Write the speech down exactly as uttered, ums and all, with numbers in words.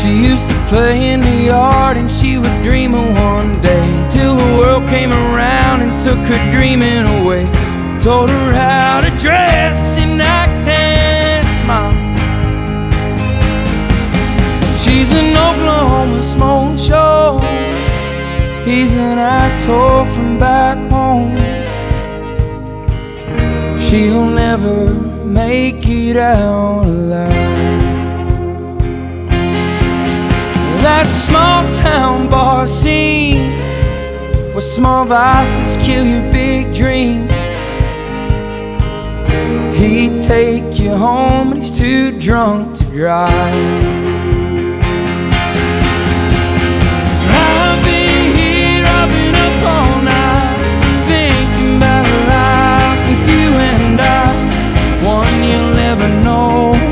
She used to play in the yard and she would dream of one day, till the world came around and took her dreaming away. Told her how to dress and act and smile. She's an Oklahoma smoke show, he's an asshole from back home. She'll never make it out alive. That small town bar scene where small vices kill your big dreams. He'd take you home but he's too drunk to drive.